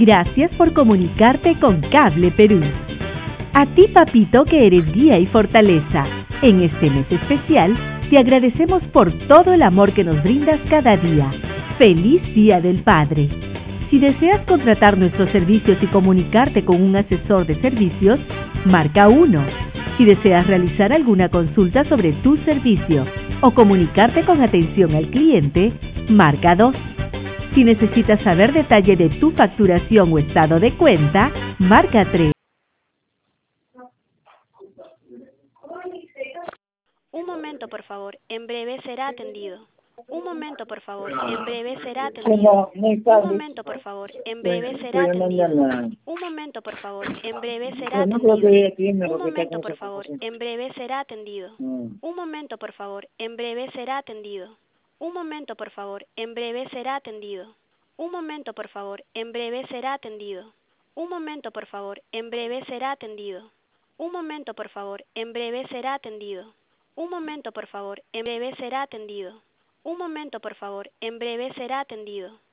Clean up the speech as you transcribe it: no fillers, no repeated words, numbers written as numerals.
Gracias por comunicarte con Cable Perú. A ti, papito, que eres guía y fortaleza. En este mes especial, te agradecemos por todo el amor que nos brindas cada día. ¡Feliz Día del Padre! Si deseas contratar nuestros servicios y comunicarte con un asesor de servicios, marca 1. Si deseas realizar alguna consulta sobre tu servicio o comunicarte con atención al cliente, marca 2. Si necesitas saber detalle de tu facturación o estado de cuenta, marca 3. Un momento, por favor. En breve será atendido. Un momento, por favor. En breve será atendido. Un momento, por favor. En breve será atendido. Un momento, por favor. En breve será atendido. Un momento, por favor. En breve será atendido. Un momento, por favor. En breve será atendido. Un momento, por favor. En breve será atendido. Un momento, por favor. En breve será atendido. Un momento, por favor. En breve será atendido. Un momento, por favor. En breve será atendido. Un momento, por favor. En breve será atendido. Un momento, por favor. En breve será atendido.